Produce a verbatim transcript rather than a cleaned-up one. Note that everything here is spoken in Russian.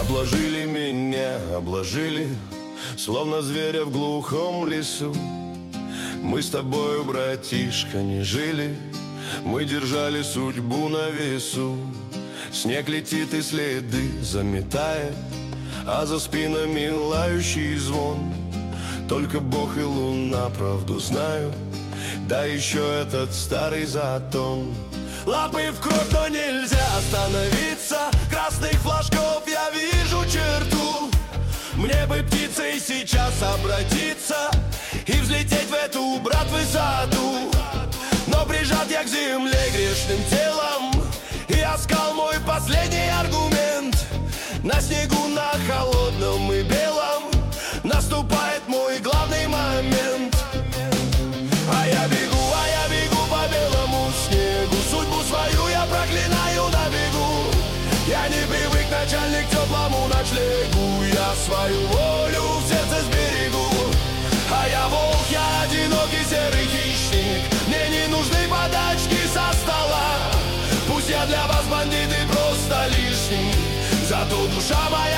Обложили меня, обложили, словно зверя в глухом лесу. Мы с тобою, братишка, не жили, мы держали судьбу на весу. Снег летит и следы заметает, а за спинами лающий звон. Только Бог и луна правду знают, да еще этот старый затон. Лапы в кровь, но нельзя остановиться. Красных флажков я вижу черту. Мне бы птицей сейчас обратиться и взлететь в эту, брат, высоту. Но прижат я к земле грешным телом, и оскал мой последний аргумент. На снегу, на холодном и белом наступает мой главный момент. А я бегу, а я бегу по белому снегу. Судьбу свою я проклинаю на бегу. Я не привык, начальник, к теплому ночлегу. Я свою волю в сердце сберегу. А я волк, я одинокий серый хищник. Мне не нужны подачки со стола. Пусть я для вас, бандиты, просто лишний, зато душа моя